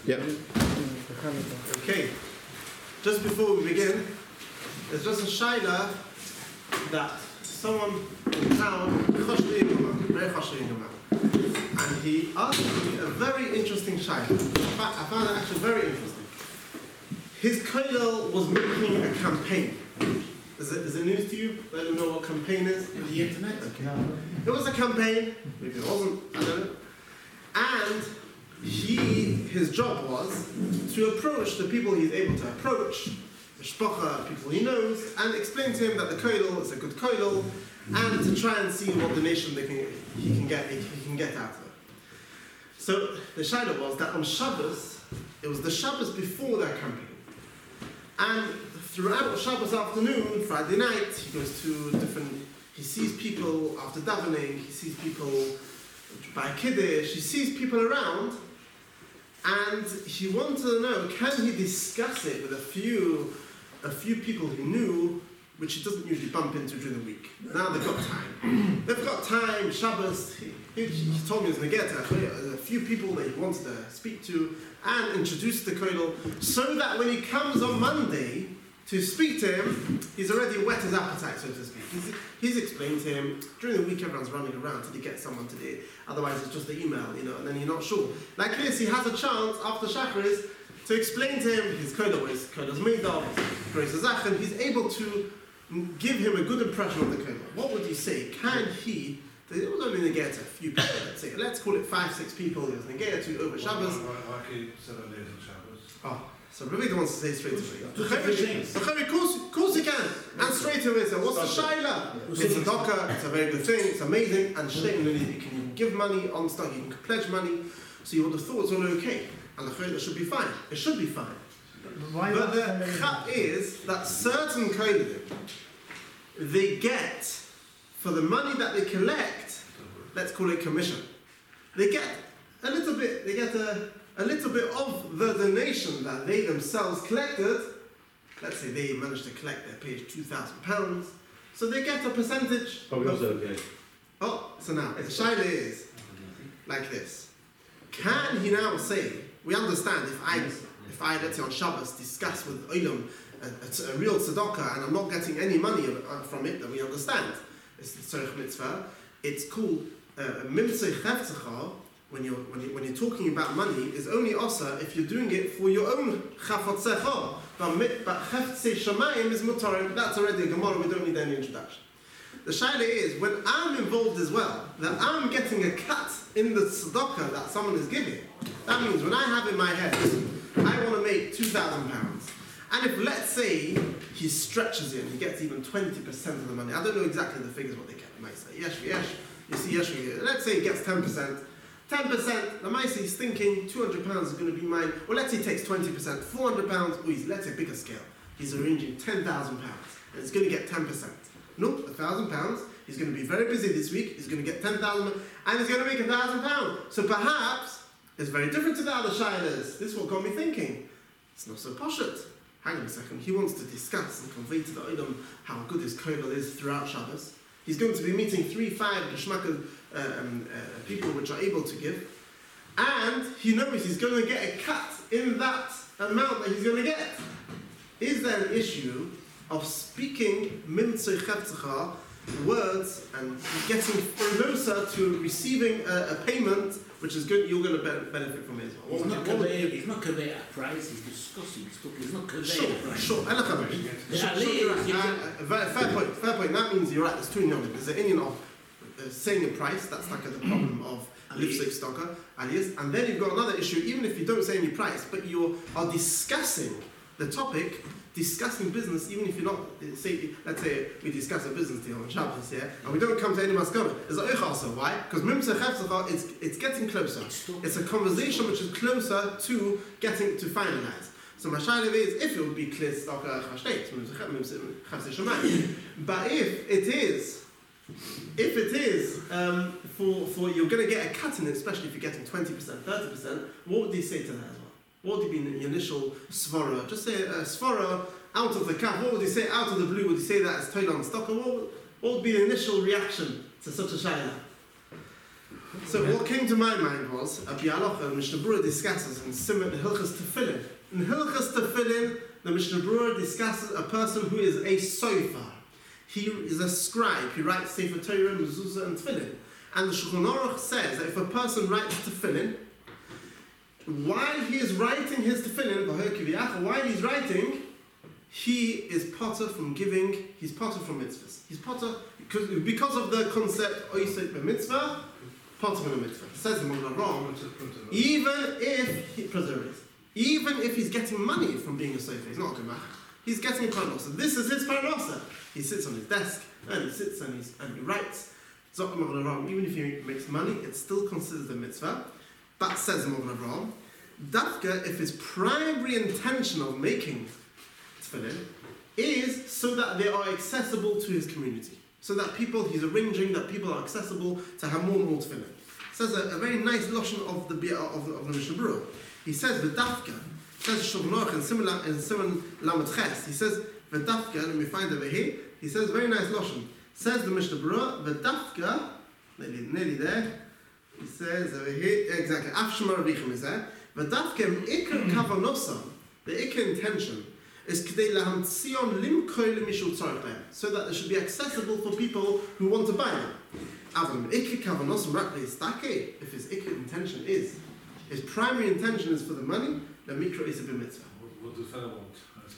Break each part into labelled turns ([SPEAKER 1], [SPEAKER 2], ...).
[SPEAKER 1] Yep.
[SPEAKER 2] Okay. Just before we begin, there's just a shaila that someone in town, very chashli, and he asked me a very interesting shaila. I found it actually very interesting. His kollel was making a campaign. Is it news to you? Let them know what campaign is?
[SPEAKER 3] On the internet?
[SPEAKER 2] Okay. It was a campaign, maybe it wasn't, I don't know. And his job was to approach the people he's able to approach, the shpocha, people he knows, and explain to him that the kollel is a good kollel, and to try and see what donation he can get out of it. So the shaila was that on Shabbos, it was the Shabbos before their campaign. And throughout Shabbos afternoon, Friday night, he goes to he sees people after davening, he sees people by Kiddush, he sees people around, and he wanted to know, can he discuss it with a few people he knew, which he doesn't usually bump into during the week. Now they've got time. They've got time, Shabbos. He told me he was going to get a few people that he wanted to speak to and introduce the kollel, so that when he comes on Monday to speak to him, he's already whet his appetite, so to speak. He's explained to him, during the week everyone's running around till he gets someone today, otherwise it's just the email, and then you're not sure. Like this, he has a chance after Shacharis to explain to him his kollel's made of, Grace Zachan. He's able to give him a good impression of the kollel. What would you say? Can he, they was only going to get a few people, let's call it 5-6 people he was going to get to over Shabbos. Oh, so Rebbe wants to say straight away. Of course he can. And straight away say, what's the shaila? It's a docker, it's a very good thing, it's amazing, and you can even give money on stock, you can pledge money, so you would have thought it's all okay. And the chayla should be fine. It should be fine. But the chat is that certain kollel, they get, for the money that they collect, let's call it commission, they get a little bit of the donation that they themselves collected. Let's say they managed to collect their page £2,000, so they get a percentage. So now the shaila is like this: can he now say, we understand if I let's say on Shabbos discuss with Olam a real tzedakah and I'm not getting any money from it, then we understand it's the tzorech mitzvah. It's called mimtzei chefzecha. When you're talking about money, is only osa if you're doing it for your own chafotzecha. But cheftzei shamayim is mutarim. That's already a gemara. We don't need any introduction. The shaila is, when I'm involved as well, that I'm getting a cut in the tzedakah that someone is giving. That means when I have in my head, I want to make £2,000, and if let's say he stretches it and he gets even 20% of the money, I don't know exactly the figures what they get. I might say yes, you see yes. Let's say he gets 10%. 10%, the Maisa is thinking £200 is going to be mine. Well, let's say he takes 20%, £400, let's say bigger scale. He's arranging £10,000 and it's going to get 10%. Nope, £1,000. He's going to be very busy this week. He's going to get 10,000 and he's going to make £1,000. So perhaps it's very different to the other shaylas. This is what got me thinking. It's not so poshut. Hang on a second. He wants to discuss and convey to the Olam how good his kollel is throughout Shabbos. He's going to be meeting 3-5 geschmacked people which are able to give, and he knows he's going to get a cut in that amount that he's going to get. Is there an issue of speaking mimtzei chefzecha words and getting closer to receiving a payment which is good? You're going to benefit from it as well.
[SPEAKER 3] It's not convey a price, it's discussing. It's not convey a price.
[SPEAKER 2] Sure. Fair point. That means you're right. There's two inyanim. There's an inyan of saying a price. That's like the problem of lipstick stocker, aliyas. And then you've got another issue. Even if you don't say any price, but you are discussing the topic, discussing business, even if you're not, let's say we discuss a business deal on Shabbos, and we don't come to any maskana. There's an also. Why? Because mimtzei chefzecha, it's getting closer. It's a conversation which is closer to getting to finalize. So my shaila is, if it would be clear stocker chashteit, but if it is for you're going to get a cut in it, especially if you're getting 20%, 30%, what would he say to that as well? What would be the initial svara? Just say a svara out of the cup. What would he say out of the blue? Would he say that as toilan stocker? What would be the initial reaction to such a shaila? So what came to my mind was, a Bialocha, Mishnah Berurah discusses in Simon Hilchas Tefillin. In Hilchas Tefillin, the Mishnah Berurah discusses a person who is a sofer. He is a scribe. He writes Sefer Torah, Mezuzah, and Tefillin. And the Shulchan Aruch says that if a person writes Tefillin, while he is writing his Tefillin, while he's writing, he is potter from giving. He's potter from mitzvahs. He's potter because of the concept Oisek b'mitzvah, potter from a mitzvah. It says in wrong. Even if he's getting money from being a sofer, he's not a gemach. He's getting a parnosa. This is his parnosa. He sits on his desk and he sits and he writes. Even if he makes money, it's still considered a mitzvah. But says Mogen Avraham, Dafka, if his primary intention of making tefillin is so that they are accessible to his community, so that he's arranging that people are accessible to have more and more tefillin. Says a very nice lashon of the Mishnah Berurah. He says V'dafka. Says Shulchan Aruch in Simon Lamed Ches. He says V'dafka. Let me find over here. He says very nice lashon. Says the Mishnah Berurah V'dafka. Nearly there. He says over here exactly. Afshemar Richim is there. V'dafka ikar kavanosam. The ikar intention is k'dei lahamtzion limkoi lemishul tzarich behem, so that they should be accessible for people who want to buy them. Avim ikar kavanosam rakli istake. If his ikar intention is, his primary intention is for the money, the mikra is a b'mitzvah.
[SPEAKER 1] What does the fellow want?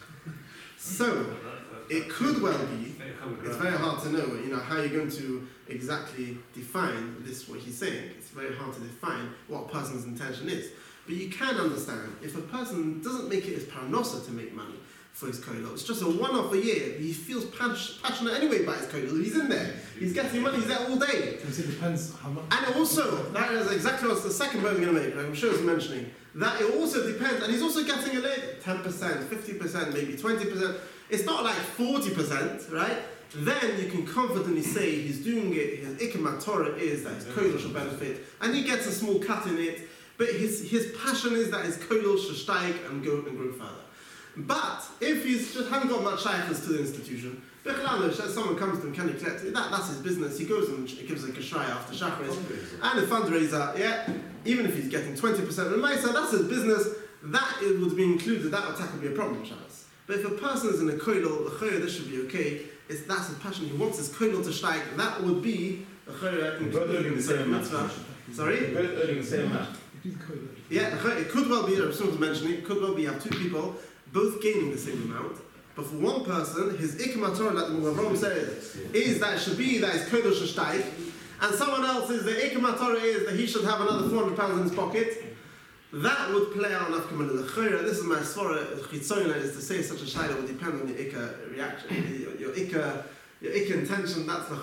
[SPEAKER 2] So it could well be. It's very hard to know. How you're going to exactly define this. What he's saying. It's very hard to define what a person's intention is. But you can understand if a person doesn't make it his paranosa to make money for his kollel. It's just a one-off a year. He feels passionate anyway about his kollel. He's in there. He's getting money. He's there all day.
[SPEAKER 4] Because it depends how much.
[SPEAKER 2] And also, that is exactly what the second point I'm going to make. I'm sure it's mentioning that it also depends. And he's also getting a little 10%, 50%, maybe 20%. It's not like 40%, right? Then you can confidently say he's doing it. His ikar Torah is that his kollel should benefit, and he gets a small cut in it. But his passion is that his kollel should steig and grow further. But if he's just hasn't got much shaykhs to the institution, someone comes to him, can he collect it? That's his business. He goes and gives a kashraya after shachris and a fundraiser. Yeah, even if he's getting 20% of the ma'aser, that's his business. That it would be included. That attack would be a problem, Shabbos. But if a person is in a kollel, the chayah, this should be okay. That's his passion. He wants his kollel to steig. That would be a chayah including the same mitzvah. Sorry?
[SPEAKER 5] Earning the same amount.
[SPEAKER 2] Yeah, it could well be, someone's mentioning, it could well be you have two people both gaining the same amount, but for one person, his ikar Torah, like the Mogen Avraham says, is that it should be that his kollel should steig, and someone else is the ikar Torah is that he should have another £400 in his pocket. That would play out enough coming to the chayra. This is my svara chitzona, is to say such a shayla would depend on your ikar reaction, your ikar intention. That's the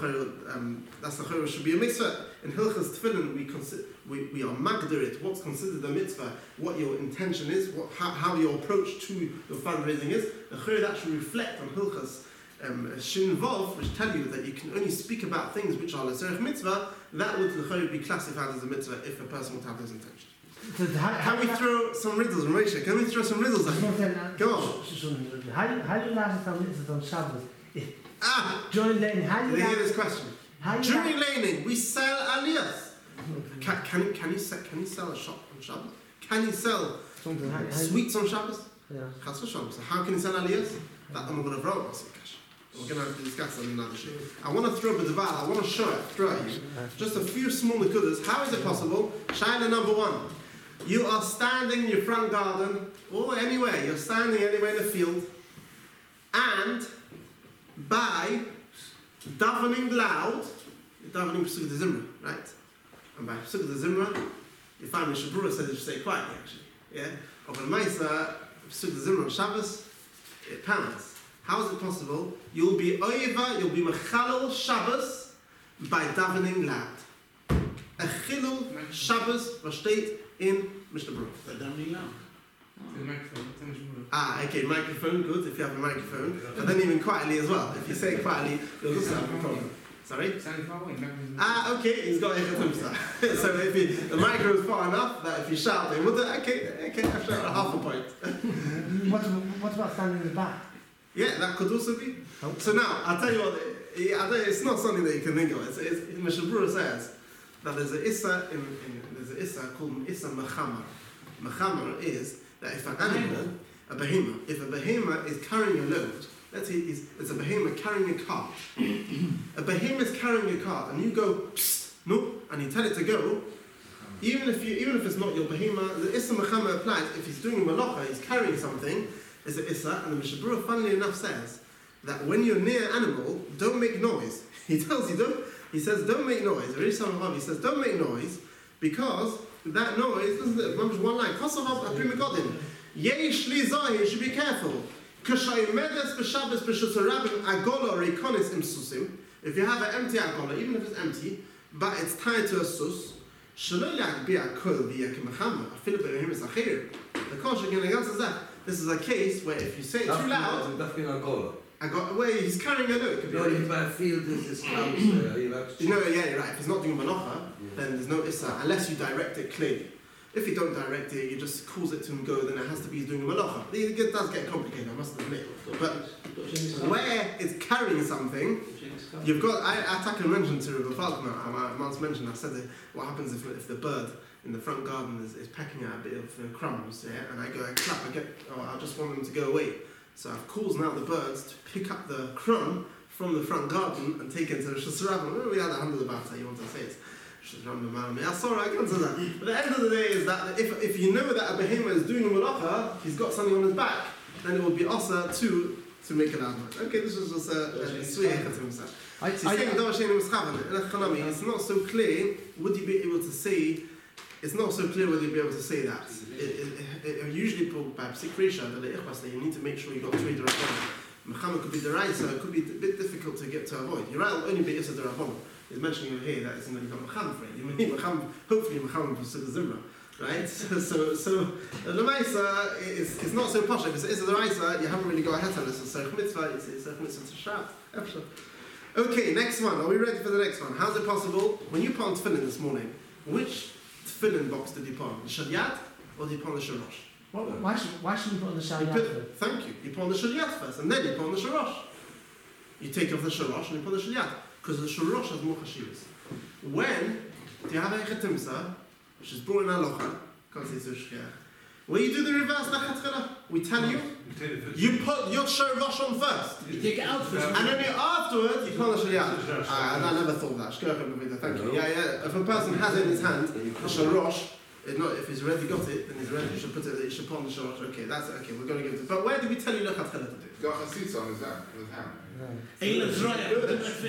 [SPEAKER 2] chayra should be a mitzvah. In Hilchas Tefillin, we are magdir it, what's considered a mitzvah, what your intention is, how your approach to your fundraising is. The chayra that should reflect on Hilchas Shin Vav, which tell you that you can only speak about things which are l'tzarech mitzvah. That would the chayra be classified as a mitzvah if a person would have those intentions. Can we throw some riddles, Moshe? Can we throw some riddles at you? Go on.
[SPEAKER 4] How do you last some mitzvahs on Shabbos?
[SPEAKER 2] During
[SPEAKER 4] laning, how do you
[SPEAKER 2] hear this question? During laning, we sell aliyahs. Can you sell a shop on Shabbos? Can you sell sweets on Shabbos?
[SPEAKER 4] Yeah.
[SPEAKER 2] So how can you sell aliyahs? That I'm going to throw us. We're going to have to discuss on another shit. I want to throw b'devar. I want to throw at you just a few small nekudas. How is it possible? Shaila number one. You are standing in your front garden, or anywhere, you're standing anywhere in the field, and by davening loud, you're davening Pesukah de Zimra, right? And by Pesukah de Zimra, you find Mishnah Berurah says you should say it quietly, actually. Yeah? Over the Maisa, Pesukah de Zimra on Shabbos, it pounds. How is it possible? You'll be mechalel Shabbos by davening loud. A chilul Shabbos was steht in Mishnah Berurah.
[SPEAKER 3] Davening loud.
[SPEAKER 2] Okay, microphone, good, if you have a microphone. And then even quietly as well. If you say it quietly, you'll also have a problem. Sorry? Okay, he's got a so if the micro is far enough that if you shout, they would. Okay, I've shouted a half a point.
[SPEAKER 4] What about standing in the back?
[SPEAKER 2] Yeah, that could also be. So now, I'll tell you what, it's not something that you can think of. Mishnah Berurah says that there's an issa there's an issa called issa mechamer. Mechamer is that if an animal, a behemoth, if a behemoth is carrying a load, let's say it's a behemoth carrying a cart. A behemoth is carrying a cart, and you go, psst, no, and you tell it to go. Even if it's not your behemoth, the issa mechamer applies. If he's doing malacha, he's carrying something. It's an issa, and the Mishnah Berurah, funnily enough, says that when you're near an animal, don't make noise. He tells you don't. He says don't make noise. He says don't make noise because that noise. Remember one line. Yesh li zahir, you should be careful. If you have an empty agola, even if it's empty, but it's tied to a sus, the kosher again answers that. This is a case where if you say it too loud, where he's carrying a load. You're right. If he's not doing malacha, then there's no issa unless you direct it clearly. If you don't direct it, you just cause it to him go, then it has to be doing malacha. It does get complicated, I must admit. But where it's carrying something, you've got. I mentioned to Rabbi Falkner. I once mentioned. I said that what happens if the bird in the front garden is pecking at a bit of crumbs, and I clap. I just want them to go away. So I've caused now the birds to pick up the crumb from the front garden and take it to the Shasarabim. We had a handle about that, you want to say it. Yeah, sorry, I can't say that. But at the end of the day is that if you know that a behemoth is doing a malacha, he's got something on his back, then it will be asa to make an advert. Okay, this is just a sweet himself. It's not so clear, would you be able to say, it's not so clear whether you'll be able to say that. Usually by Psik Risha, you need to make sure you've got three Darabon. Mechamer could be the right, so it could be a bit difficult to avoid. You're right, only be Issa Darabon. He's mentioning over here that it's not even Mechamer for it. Hopefully Mechamer for Sukkah Zimra. Right? So the Lamaisa is not so posh. If it's Issa Daraisa, you haven't really got a head on it. So Serch Mitzvah, it's Serch Mitzvah to Shat. Okay, next one. Are we ready for the next one? How's it possible? When you put on tefillin this morning, which tefillin box did you put on? The Shalyat or did you put on the Shorosh?
[SPEAKER 4] Why should you put on the Shalyat first?
[SPEAKER 2] Thank you. You put on the Shalyat first, and then you put on the Shorosh. You take off the Shorosh and you put on the Shalyat, because the Shorosh has more chashivas. When do you have a Chetimsa, which is brought in Halacha, can't say so shkech, where you do the reverse Nachatchila, we tell you, you put your Shorosh on first.
[SPEAKER 3] You take it out first.
[SPEAKER 2] And then afterwards, you put on the Shalyat. I never thought that. Thank you. Yeah. If a person has it in his hand, the Shorosh, if he's already got it, then he's ready. You should put it. You should put on the Shorosh. Okay, that's okay. We're going to give it. But where did we tell you Lechatchila to do?
[SPEAKER 1] Got Chatzitza on his hand.
[SPEAKER 2] We're going to tell you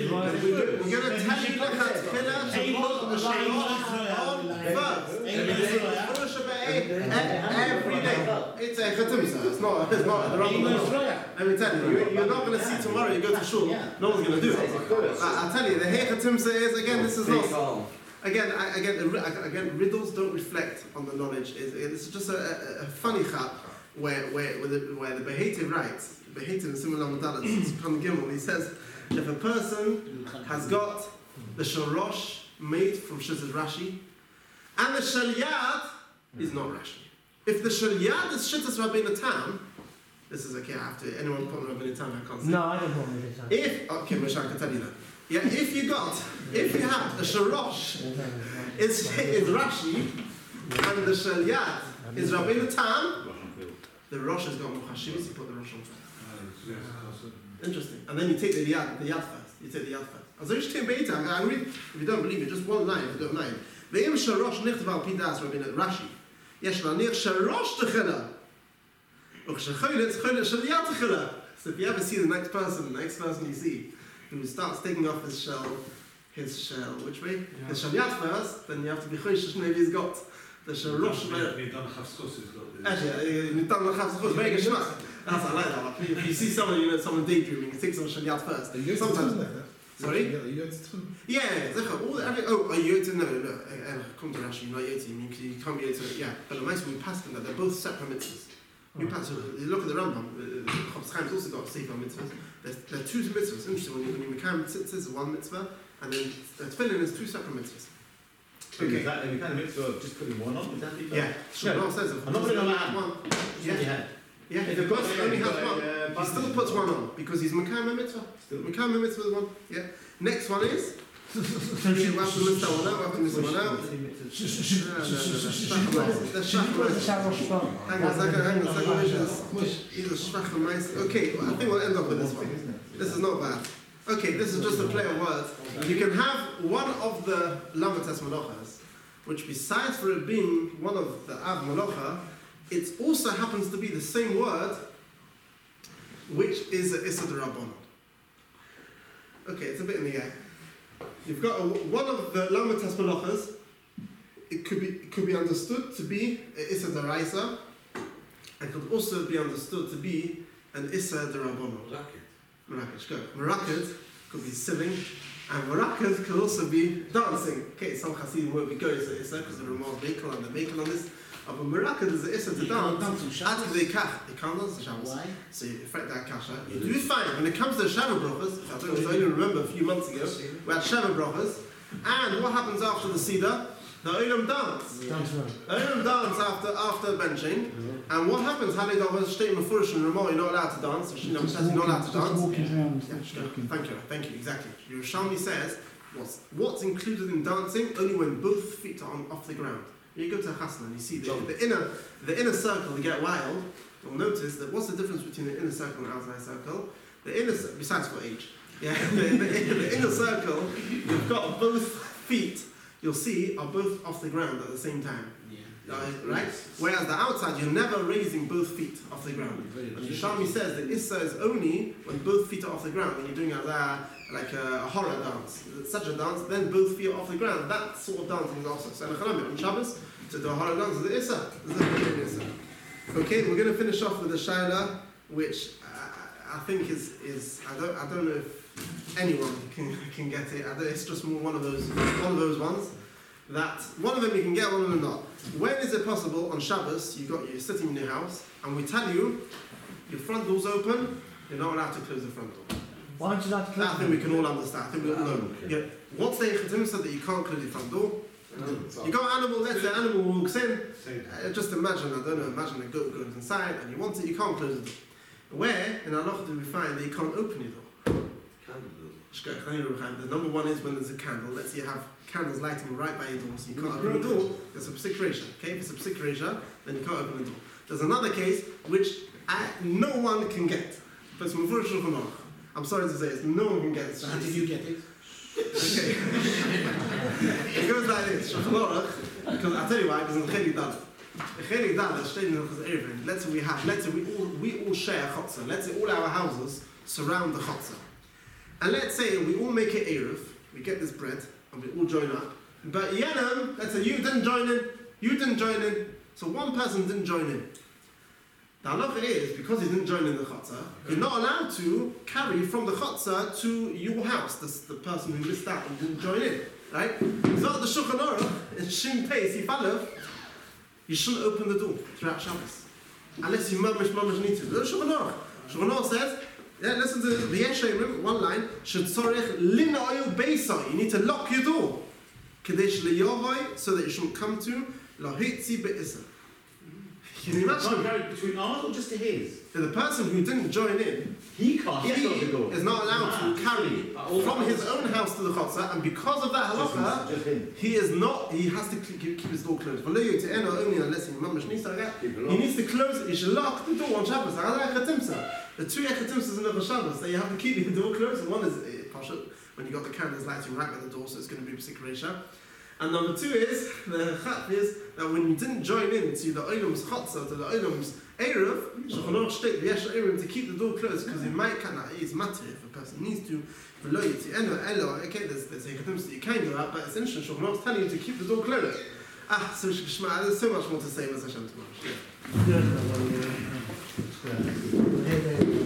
[SPEAKER 2] Lechatchila to put the Shorosh on first. Every day. It's a Chetimsa. It's not the Rambam. Let me tell you, you're not going to see tomorrow. You go to shul. No one's going to do it. I'll tell you, the Hey Chetimsa is again. This is not. Again, riddles don't reflect on the knowledge. It's just a funny chat where the Behetiv writes, Behetiv in similar modalities, Pan Gimel, he says, if a person has got the Shorosh made from Shiz's Rashi, and the Shalyat is not Rashi. If the Shalyat is Shittas Rabbeinu Tam, this is okay, I have to, anyone put Rabbeinu Tam, I can't say.
[SPEAKER 4] No, I don't put Rabbeinu Tam.
[SPEAKER 2] Okay, Moshe, I can tell you that. Yeah, if you have a Shorosh, it's Rashi, and the Shalyat is Rabbeinu Tam, the Rosh has got more Chashivas, you put the Rosh on first. Interesting. And then you take the Yad first. I read, if you don't believe me, just one line, if you don't mind. Ve'im Shorosh nichtav pidas Rabbeinu Rashi. Yesh la'nich Shorosh techela. Uchshechaylet Shalyat techela. So if you ever see the next person you see, who starts taking off his shell, which way? Yeah. His Shalyat first, then you have to be choishish, maybe he's got the Shorosh. Actually, very good shmach. I like that. If you see someone daydreaming, he takes on Shalyat first. Sometimes like that. Sorry? Yeah, no, come to Rashi, not Yoti, you can't be Yoti, yeah. But the nice we passed them that they're both separate mitzvahs. You look at the Rambam, Chofetz Chaim's also got Sefer mitzvahs. There are two mitzvahs. Interesting, when you become tzitzis is one mitzvah, and then tefillin is two separate mitzvahs.
[SPEAKER 5] Okay. Is that the kind of mitzvah of just putting one on? Is that the
[SPEAKER 2] yeah. Sure. No, says
[SPEAKER 5] I'm not putting on that
[SPEAKER 2] one. Yeah. If the person only has one, he still puts one on because he's Mekayim mitzvah. Mekayim mitzvah is one. Yeah. Next one is
[SPEAKER 4] So
[SPEAKER 2] Okay, we have to miss that one out, we have to miss that one out.
[SPEAKER 4] should you put the shower spell?
[SPEAKER 2] Hang on a second, Either schwache meist. Okay, I think we'll end up with this one. This is not bad. Okay, this is just a play of words. You can have one of the Lamates Malachas, which besides for it being one of the Av Malacha, it also happens to be the same word, which is a Issa D'Rabbanan. Okay, it's a bit in the air. You've got one of the Lamates Malachas. It could be understood to be an Issa D'Raisa, and could also be understood to be an Issa D'Rabbanan. Merakid could be singing, and Merakid could also be dancing. Okay, some Hasidim won't be going to Issa because there are more Mekel and the Mekel on this. But Merakid is an Issa to dance. At the Kach, you can't dance the Shabbos. Why? So you affect that Kasha. You do fine. When it comes to the Shabbat Brachas, I don't know if I even remember a few months ago, we had Shabbat Brachas, and what happens after the Seder? The Olam dance. The Olam dance after benching. And what happens? Halidov was stating Mefurish and Ramah, you're not allowed to dance. You're not allowed to dance. Thank you, exactly. Yerushalmi says, what's included in dancing? Only when both feet are off the ground. You go to Hasna and you see the inner circle, they get wild. You'll notice that what's the difference between the inner circle and outside circle? The inner, besides for age, the inner circle, you've got both feet, you'll see, are both off the ground at the same time. Right? Whereas the outside, you're never raising both feet off the ground. And Yerushalmi says that Issa is only when both feet are off the ground, when you're doing like a horror dance. Such a dance, then both feet are off the ground. That sort of dancing is also. So on Shabbos, to do a horror dance is the Issa. Okay, we're going to finish off with a Shaila, which I think is I don't know if anyone can get it. It's just more one of those ones. That one of them you can get, one of them not. When is it possible on Shabbos, you're sitting in your house, and we tell you, your front door's open, you're not allowed to close the front door.
[SPEAKER 4] Why aren't you allowed to close?
[SPEAKER 2] I think we can all understand. I think we all know. Yeah. What's the Echetim said that you can't close your front door? You got an animal, let's say an animal walks in, just imagine a goat goes inside, and you want it, you can't close the door. Where, in Allah do we find that you can't open your door? The number one is when there's a candle. Let's say you have candles lighting right by your door, so you can't open the door. There's a psik reisha. Okay, if it's a psik reisha, then you can't open the door. There's another case which no one can get. But it's Mefurish Shulchan Aruch. I'm sorry to say it, no one can get it.
[SPEAKER 3] So how did you get it?
[SPEAKER 2] Okay. It goes like this. Shulchan Aruch, because I'll tell you why, because in Chelik Dalet. Chelik Dalet, stating that let's say we all share a chotzer. Let's say all our houses surround the chotzer. And let's say we all make it Eruv, we get this bread, and we all join up. But Yenem, let's say you didn't join in, so one person didn't join in. The halacha is, because he didn't join in the chutzah, you're not allowed to carry from the chutzah to your house, the person who missed out and didn't join in, right? So the Shulchan Aruch, in Shin Pei, Sifalev, you shouldn't open the door throughout Shabbos, unless you mamish need to. The Shulchan Aruch says, listen to the Yeshayim, one line, Shetzorech linoyu beisa. You need to lock your door. Kadesh leyovoy, so that you shouldn't come to lahitzi be'isa. Can you imagine?
[SPEAKER 5] Between ours or just to his?
[SPEAKER 2] The person who didn't join in,
[SPEAKER 5] he is
[SPEAKER 2] not allowed to carry from his own house to the chutzah, and because of that halacha, he has to keep his door closed. Only unless he needs to close it. You should lock the door on Shabbos. The two echetimsas in the Shabbos, that you have to keep the door closed. One is pashut, when you got the candles lighting right by the door, so it's going to be psik reisha. And number two is, the chat is, that when you didn't join in to the Olam's Chatzah, to the Olam's Eruv, Shulchan Aruch state the Yesh Eruv to keep the door closed, because it might is matter if a person needs to, okay, there's a Ketim that you can go out, but it's interesting, Shulchan Aruch's telling you to keep the door closed. So there's so much more to say, Hashem tomorrow.